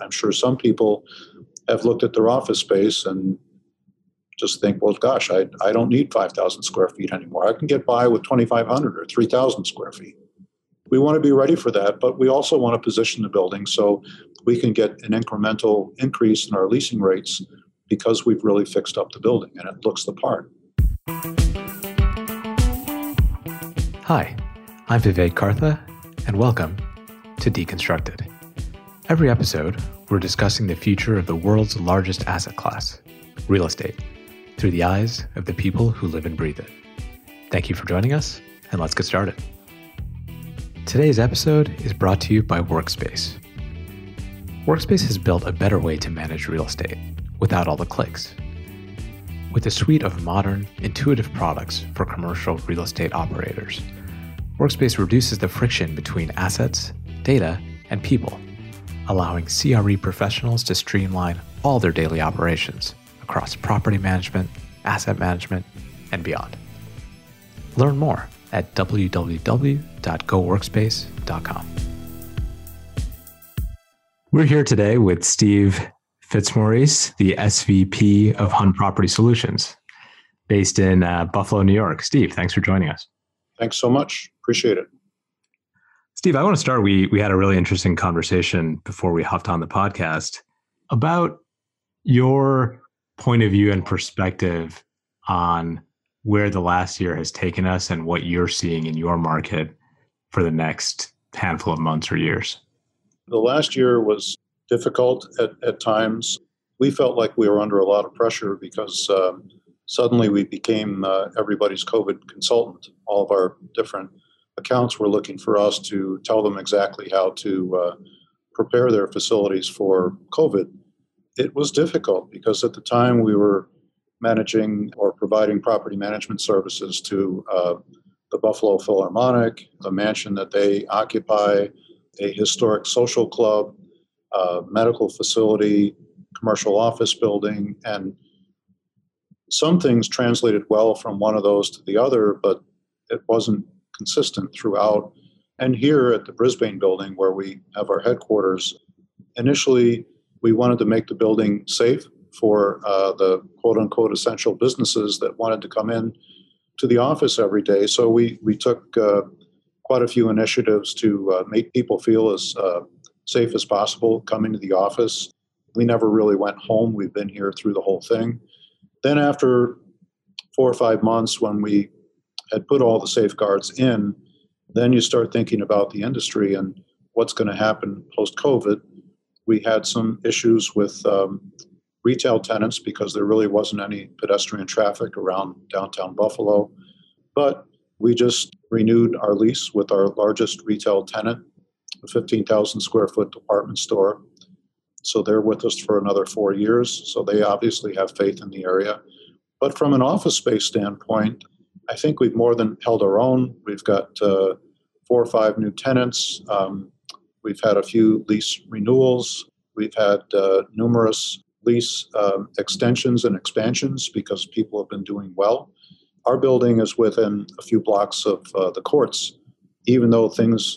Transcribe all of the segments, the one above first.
I'm sure some people have looked at their office space and just think, well, gosh, I don't need 5,000 square feet anymore. I can get by with 2,500 or 3,000 square feet. We want to be ready for that, but we also want to position the building so we can get an incremental increase in our leasing rates because we've really fixed up the building and it looks the part. Hi, I'm Vivek Kartha, and welcome to Deconstructed. Every episode, we're discussing the future of the world's largest asset class, real estate, through the eyes of the people who live and breathe it. Thank you for joining us, and let's get started. Today's episode is brought to you by Workspace. Workspace has built a better way to manage real estate without all the clicks. With a suite of modern, intuitive products for commercial real estate operators, Workspace reduces the friction between assets, data, and people, allowing CRE professionals to streamline all their daily operations across property management, asset management, and beyond. Learn more at www.goworkspace.com. We're here today with Steve Fitzmaurice, the SVP of Hunt Property Solutions, based in Buffalo, New York. Steve, thanks for joining us. Thanks so much. Appreciate it. Steve, I want to start. We had a really interesting conversation before we hopped on the podcast about your point of view and perspective on where the last year has taken us and what you're seeing in your market for the next handful of months or years. The last year was difficult at times. We felt like we were under a lot of pressure because suddenly we became everybody's COVID consultant. All of our different accounts were looking for us to tell them exactly how to prepare their facilities for COVID. It was difficult because at the time we were managing or providing property management services to the Buffalo Philharmonic, the mansion that they occupy, a historic social club, medical facility, commercial office building, and some things translated well from one of those to the other, but it wasn't consistent throughout. And here at the Brisbane building, where we have our headquarters, initially we wanted to make the building safe for the quote-unquote essential businesses that wanted to come in to the office every day. So we took quite a few initiatives to make people feel as safe as possible coming to the office. We never really went home. We've been here through the whole thing. Then after 4 or 5 months, when we had put all the safeguards in, then you start thinking about the industry and what's going to happen post-COVID. We had some issues with retail tenants because there really wasn't any pedestrian traffic around downtown Buffalo. But we just renewed our lease with our largest retail tenant, a 15,000 square foot department store. So they're with us for another 4 years. So they obviously have faith in the area. But from an office space standpoint, I think we've more than held our own. We've got 4 or 5 new tenants. We've had a few lease renewals. We've had numerous lease extensions and expansions because people have been doing well. Our building is within a few blocks of the courts. Even though things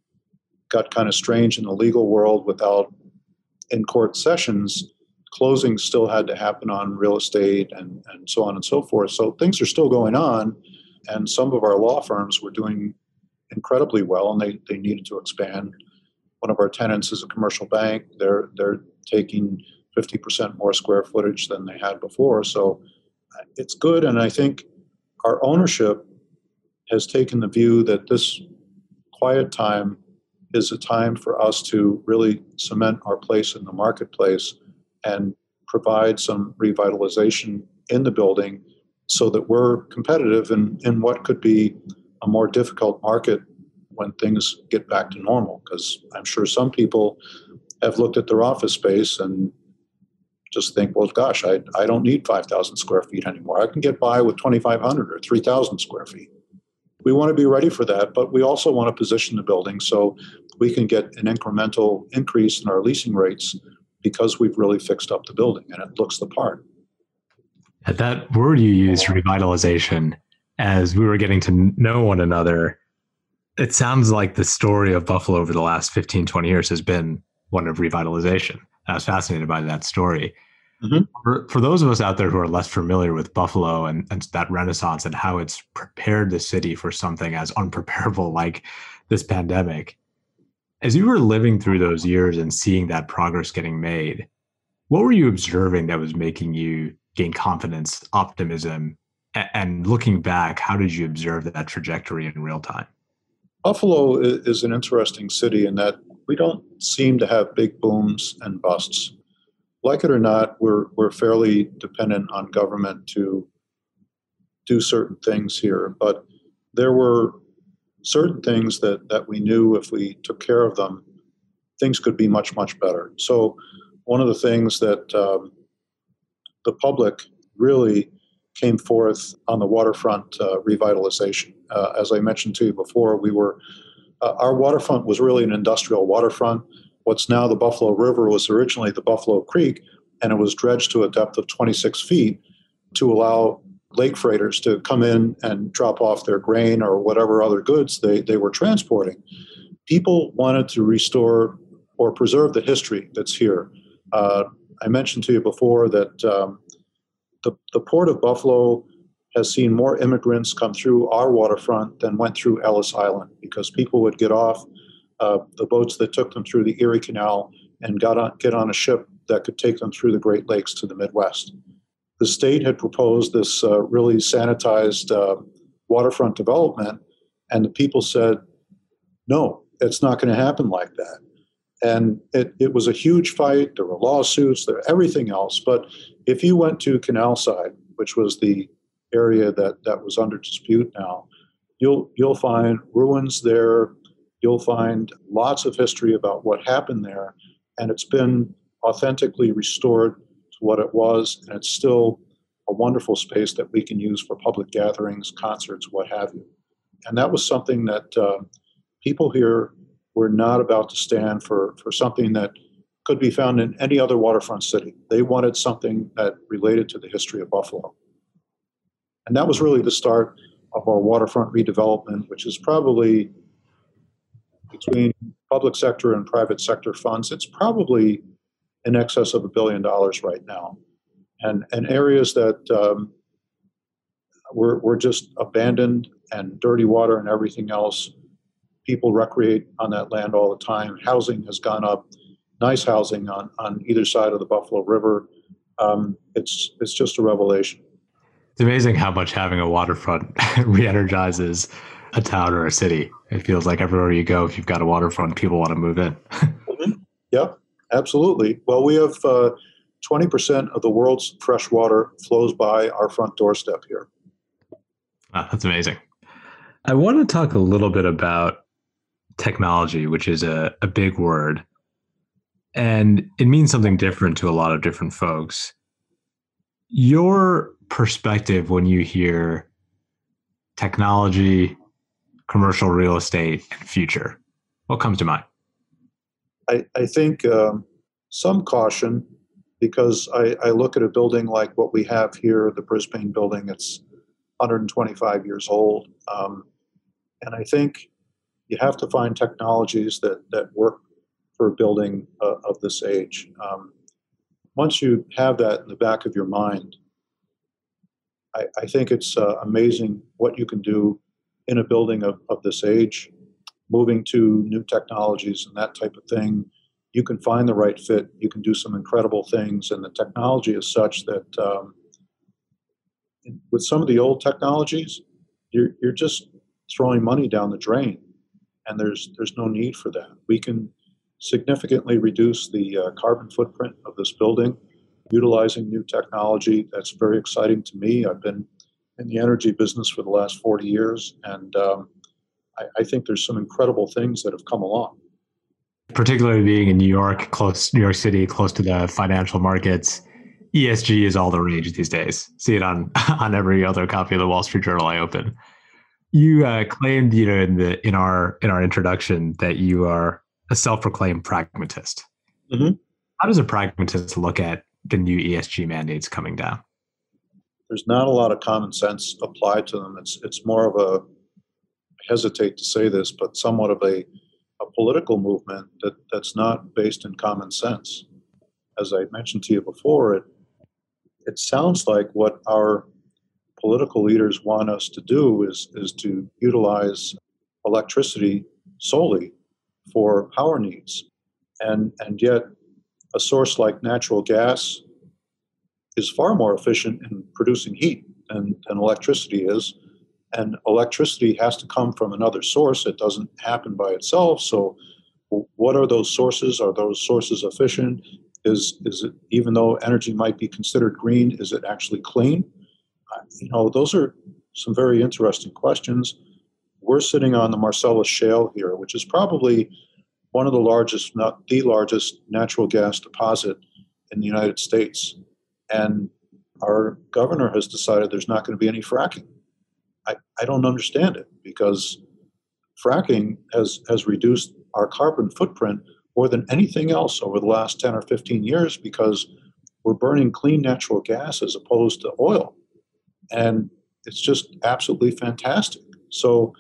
got kind of strange in the legal world without in-court sessions, closings still had to happen on real estate and so on and so forth. So things are still going on, and some of our law firms were doing incredibly well, and they needed to expand. One of our tenants is a commercial bank. They're taking 50% more square footage than they had before. So it's good, and I think our ownership has taken the view that this quiet time is a time for us to really cement our place in the marketplace and provide some revitalization in the building so that we're competitive in what could be a more difficult market when things get back to normal. Because I'm sure some people have looked at their office space and just think, well, gosh, I don't need 5,000 square feet anymore. I can get by with 2,500 or 3,000 square feet. We want to be ready for that, but we also want to position the building so we can get an incremental increase in our leasing rates because we've really fixed up the building and it looks the part. That word you used, revitalization, as we were getting to know one another, it sounds like the story of Buffalo over the last 15, 20 years has been one of revitalization. I was fascinated by that story. Mhm. For those of us out there who are less familiar with Buffalo and that renaissance and how it's prepared the city for something as unpreparable like this pandemic, as you were living through those years and seeing that progress getting made, what were you observing that was making you gain confidence, optimism, and looking back, how did you observe that trajectory in real time? Buffalo is an interesting city in that we don't seem to have big booms and busts. Like it or not, we're fairly dependent on government to do certain things here. But there were certain things that we knew if we took care of them, things could be much, much better. So one of the things that the public really came forth on the waterfront revitalization. As I mentioned to you before, our waterfront was really an industrial waterfront. What's now the Buffalo River was originally the Buffalo Creek, and it was dredged to a depth of 26 feet to allow lake freighters to come in and drop off their grain or whatever other goods they were transporting. People wanted to restore or preserve the history that's here. I mentioned to you before that the Port of Buffalo has seen more immigrants come through our waterfront than went through Ellis Island because people would get off the boats that took them through the Erie Canal and get on a ship that could take them through the Great Lakes to the Midwest. The state had proposed this really sanitized waterfront development, and the people said, no, it's not going to happen like that. And it was a huge fight. There were lawsuits, there everything else. But if you went to Canal Side, which was the area that was under dispute now, you'll find ruins there. You'll find lots of history about what happened there, and it's been authentically restored to what it was, and it's still a wonderful space that we can use for public gatherings, concerts, what have you. And that was something that people here were not about to stand for something that could be found in any other waterfront city. They wanted something that related to the history of Buffalo. And that was really the start of our waterfront redevelopment, which is probably between public sector and private sector funds, it's probably in excess of $1 billion right now. And areas that were just abandoned and dirty water and everything else, people recreate on that land all the time. Housing has gone up, nice housing on either side of the Buffalo River. It's just a revelation. It's amazing how much having a waterfront re-energizes a town or a city. It feels like everywhere you go, if you've got a waterfront, people want to move in. Mhm. Yeah, absolutely. Well, we have 20% of the world's fresh water flows by our front doorstep here. Wow, that's amazing. I want to talk a little bit about technology, which is a big word, and it means something different to a lot of different folks. Your perspective when you hear technology, commercial real estate, and future, what comes to mind? I think some caution because I look at a building like what we have here, the Brisbane building. It's 125 years old. And I think you have to find technologies that work for a building of this age. Once you have that in the back of your mind, I think it's amazing what you can do in a building of this age, moving to new technologies and that type of thing. You can find the right fit. You can do some incredible things. And the technology is such that with some of the old technologies, you're just throwing money down the drain. And there's no need for that. We can significantly reduce the carbon footprint of this building utilizing new technology. That's very exciting to me. I've been in the energy business for the last 40 years, and I think there's some incredible things that have come along. Particularly being in New York City, close to the financial markets, ESG is all the rage these days. See it on on every other copy of the Wall Street Journal I open. You claimed, in our introduction, that you are a self-proclaimed pragmatist. Mm-hmm. How does a pragmatist look at the new ESG mandates coming down? There's not a lot of common sense applied to them. It's more of a, I hesitate to say this, but somewhat of a political movement that's not based in common sense. as I mentioned to you before, it sounds like what our political leaders want us to do is to utilize electricity solely for power needs. And yet a source like natural gas is far more efficient in producing heat than electricity is. And electricity has to come from another source. It doesn't happen by itself. So what are those sources? Are those sources efficient? Is it, even though energy might be considered green, is it actually clean? Those are some very interesting questions. We're sitting on the Marcellus Shale here, which is probably one of the largest, not the largest, natural gas deposit in the United States. And our governor has decided there's not going to be any fracking. I don't understand it, because fracking has reduced our carbon footprint more than anything else over the last 10 or 15 years, because we're burning clean natural gas as opposed to oil. And it's just absolutely fantastic. So,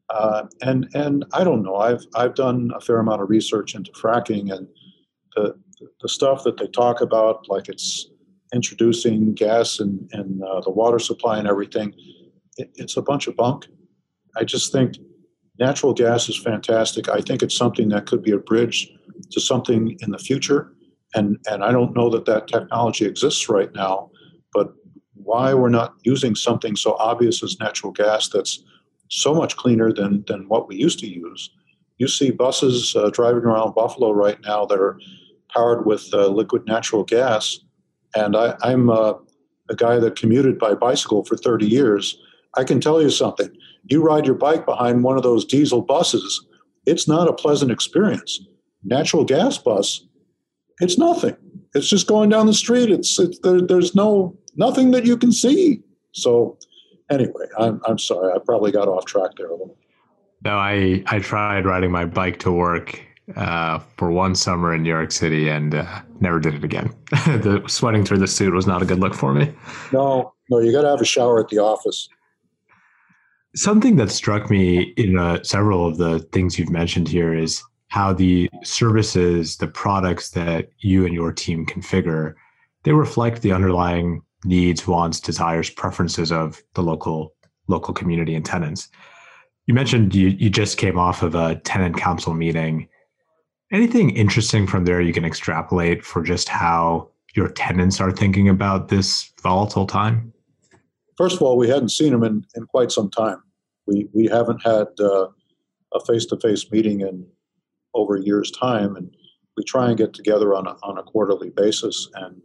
and I don't know, I've done a fair amount of research into fracking, and the stuff that they talk about, like it's introducing gas and the water supply and everything, it's a bunch of bunk. I just think natural gas is fantastic. I think it's something that could be a bridge to something in the future. And I don't know that technology exists right now, but why we're not using something so obvious as natural gas that's so much cleaner than what we used to use. You see buses driving around Buffalo right now that are powered with liquid natural gas. And I'm a guy that commuted by bicycle for 30 years. I can tell you something. You ride your bike behind one of those diesel buses, it's not a pleasant experience. Natural gas bus, it's nothing. It's just going down the street. There's nothing that you can see. So anyway, I'm sorry. I probably got off track there a little. No, I tried riding my bike to work for one summer in New York City and never did it again. The sweating through the suit was not a good look for me. No, you got to have a shower at the office. Something that struck me in several of the things you've mentioned here is how the services, the products that you and your team configure, they reflect the underlying needs, wants, desires, preferences of the local community and tenants. You mentioned you just came off of a tenant council meeting. Anything interesting from there you can extrapolate for just how your tenants are thinking about this volatile time? First of all, we hadn't seen them in quite some time. We haven't had a face-to-face meeting in over a year's time, and we try and get together on a quarterly basis. And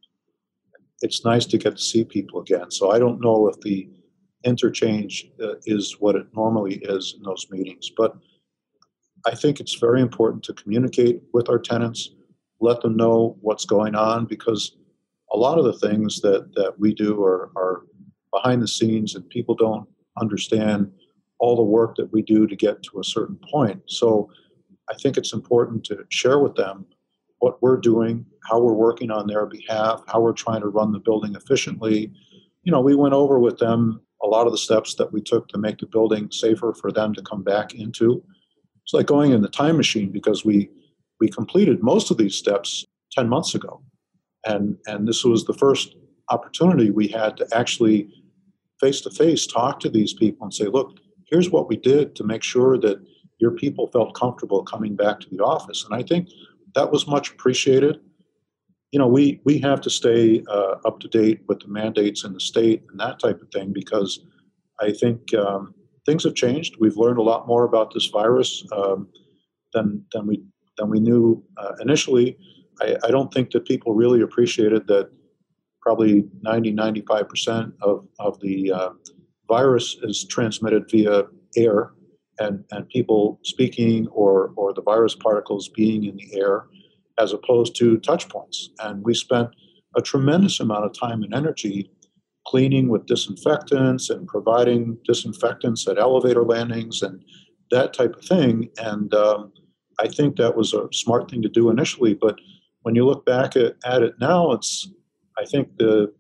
it's nice to get to see people again. So I don't know if the interchange is what it normally is in those meetings, but I think it's very important to communicate with our tenants, let them know what's going on, because a lot of the things that we do are behind the scenes, and people don't understand all the work that we do to get to a certain point. So I think it's important to share with them what we're doing, how we're working on their behalf, how we're trying to run the building efficiently. We went over with them a lot of the steps that we took to make the building safer for them to come back into. It's like going in the time machine, because we completed most of these steps 10 months ago. And this was the first opportunity we had to actually face-to-face talk to these people and say, look, here's what we did to make sure that your people felt comfortable coming back to the office. And I think that was much appreciated. We have to stay up to date with the mandates in the state and that type of thing, because I think things have changed. We've learned a lot more about this virus than we knew initially. I don't think that people really appreciated that probably 95% of the virus is transmitted via air, and people speaking or the virus particles being in the air, as opposed to touch points. And we spent a tremendous amount of time and energy cleaning with disinfectants and providing disinfectants at elevator landings and that type of thing. And I think that was a smart thing to do initially. But when you look back at it now, I think they're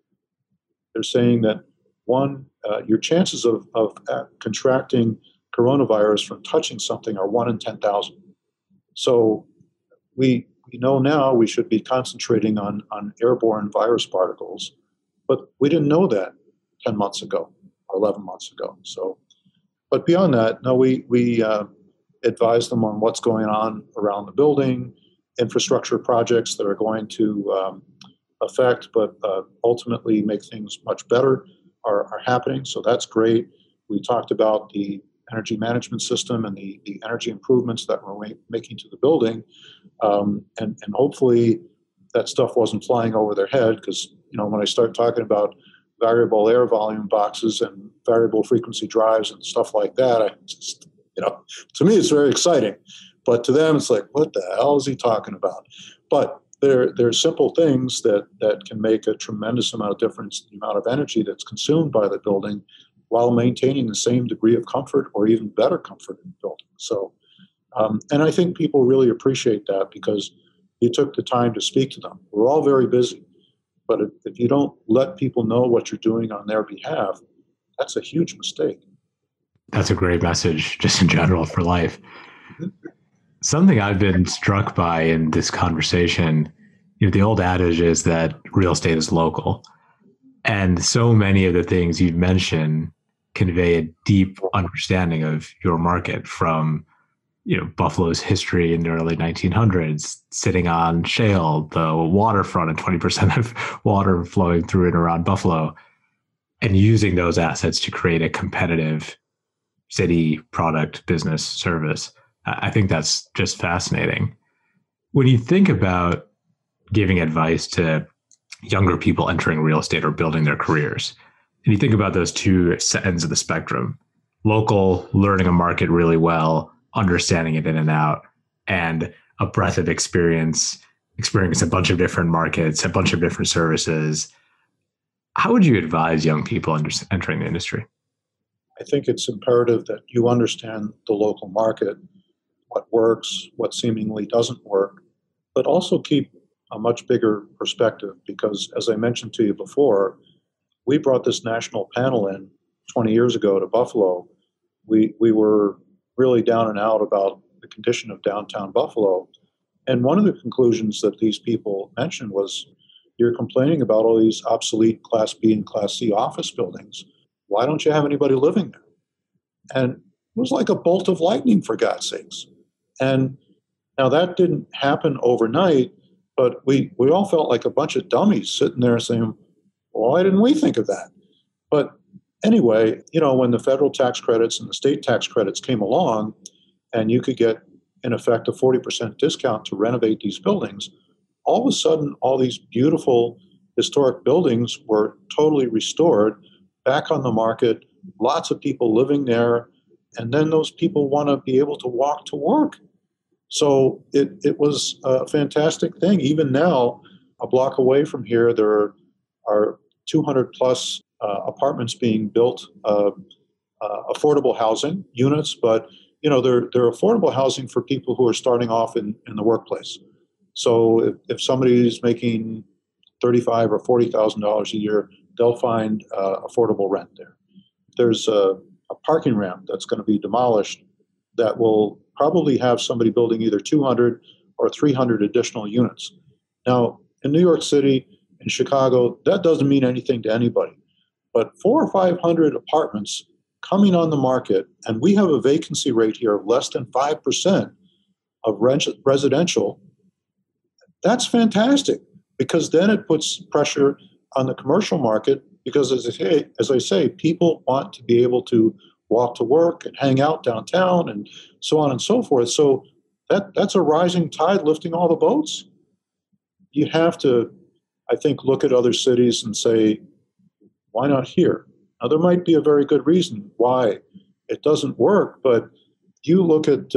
saying that your chances of contracting coronavirus from touching something are 1 in 10,000. So we we know now we should be concentrating on airborne virus particles, but we didn't know that 10 months ago or 11 months ago. So, but beyond that, no, we advise them on what's going on around the building, infrastructure projects that are going to affect, but ultimately make things much better are happening. So that's great. We talked about the energy management system and the energy improvements that we're making to the building. And hopefully that stuff wasn't flying over their head, because, when I start talking about variable air volume boxes and variable frequency drives and stuff like that, I just, to me, it's very exciting. But to them, it's like, what the hell is he talking about? But there are simple things that can make a tremendous amount of difference in the amount of energy that's consumed by the building while maintaining the same degree of comfort or even better comfort in the building. So, and I think people really appreciate that, because you took the time to speak to them. We're all very busy, but if you don't let people know what you're doing on their behalf, that's a huge mistake. That's a great message, just in general, for life. Something I've been struck by in this conversation, the old adage is that real estate is local. And so many of the things you've mentioned convey a deep understanding of your market, from Buffalo's history in the early 1900s, sitting on shale, the waterfront, and 20% of water flowing through and around Buffalo, and using those assets to create a competitive city, product, business, service. I think that's just fascinating. When you think about giving advice to younger people entering real estate or building their careers, and you think about those two ends of the spectrum, local, learning a market really well, understanding it in and out, and a breadth of experience a bunch of different markets, a bunch of different services, how would you advise young people entering the industry? I think it's imperative that you understand the local market, what works, what seemingly doesn't work, but also keep a much bigger perspective, because, as I mentioned to you before, we brought this national panel in 20 years ago to Buffalo. We were really down and out about the condition of downtown Buffalo. And one of the conclusions that these people mentioned was, you're complaining about all these obsolete Class B and Class C office buildings. Why don't you have anybody living there? And it was like a bolt of lightning, for God's sakes. And now that didn't happen overnight, but we all felt like a bunch of dummies sitting there saying, well, why didn't we think of that? But anyway, when the federal tax credits and the state tax credits came along, and you could get, in effect, a 40% discount to renovate these buildings, all of a sudden, all these beautiful historic buildings were totally restored, back on the market, lots of people living there, and then those people want to be able to walk to work. So it was a fantastic thing. Even now, a block away from here, there are 200 plus apartments being built, affordable housing units, but they're affordable housing for people who are starting off in the workplace. So if somebody's making $35,000 or $40,000 a year, they'll find affordable rent there. There's a parking ramp that's going to be demolished that will probably have somebody building either 200 or 300 additional units. Now, in New York City, in Chicago, that doesn't mean anything to anybody. But 400 or 500 apartments coming on the market, and we have a vacancy rate here of less than 5% of residential, that's fantastic, because then it puts pressure on the commercial market, because as I say, people want to be able to walk to work and hang out downtown and so on and so forth. So that's a rising tide lifting all the boats. You have to, I think, look at other cities and say, why not here? Now, there might be a very good reason why it doesn't work, but you look at,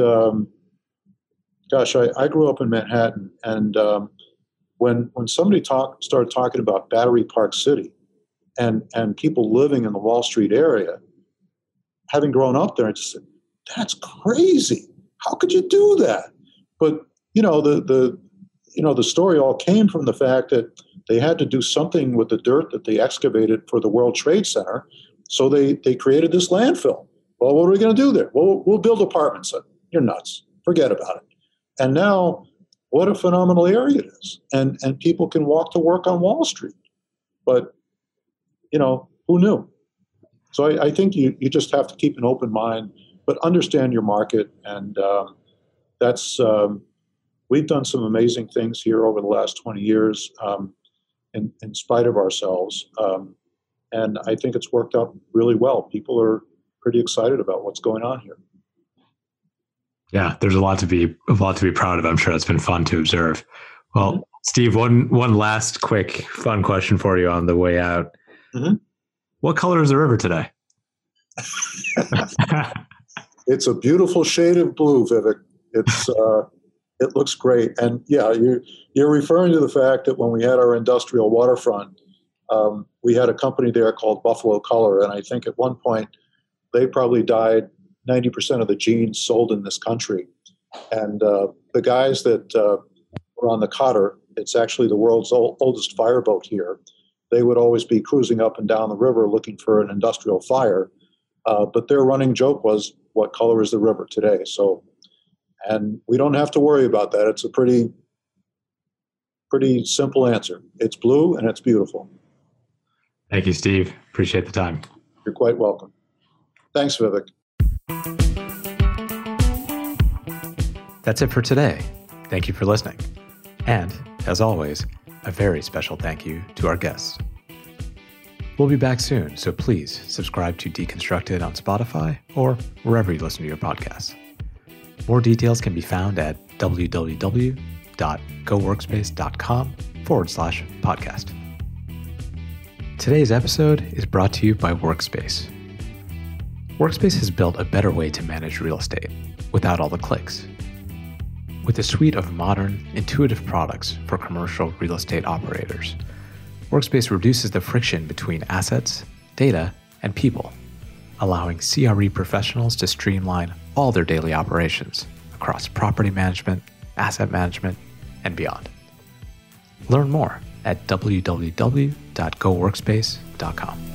I grew up in Manhattan, and when somebody started talking about Battery Park City and people living in the Wall Street area, having grown up there, I just said, that's crazy. How could you do that? But the story all came from the fact that they had to do something with the dirt that they excavated for the World Trade Center, so they created this landfill. Well, what are we going to do there? Well, we'll build apartments. You're nuts. Forget about it. And now what a phenomenal area it is. And people can walk to work on Wall Street. But, who knew? So I think you just have to keep an open mind, but understand your market. And we've done some amazing things here over the last 20 years in spite of ourselves. And I think it's worked out really well. People are pretty excited about what's going on here. Yeah, there's a lot to be proud of. I'm sure it's been fun to observe. Well, mm-hmm. Steve, one last quick fun question for you on the way out. Mm-hmm. What color is the river today? It's a beautiful shade of blue, Vivek. It looks great. And yeah, you're referring to the fact that when we had our industrial waterfront, we had a company there called Buffalo Color, and I think at one point they probably dyed 90% of the jeans sold in this country. And the guys that were on the Cotter, it's actually the world's oldest fireboat here, they would always be cruising up and down the river looking for an industrial fire. But their running joke was, what color is the river today? So, and we don't have to worry about that. It's a pretty simple answer. It's blue and it's beautiful. Thank you, Steve. Appreciate the time. You're quite welcome. Thanks, Vivek. That's it for today. Thank you for listening. And, as always, a very special thank you to our guests. We'll be back soon, so please subscribe to Deconstructed on Spotify or wherever you listen to your podcasts. More details can be found at www.goworkspace.com/podcast. Today's episode is brought to you by Workspace. Workspace has built a better way to manage real estate without all the clicks. With a suite of modern, intuitive products for commercial real estate operators, Workspace reduces the friction between assets, data, and people, allowing CRE professionals to streamline all their daily operations across property management, asset management, and beyond. Learn more at www.goworkspace.com.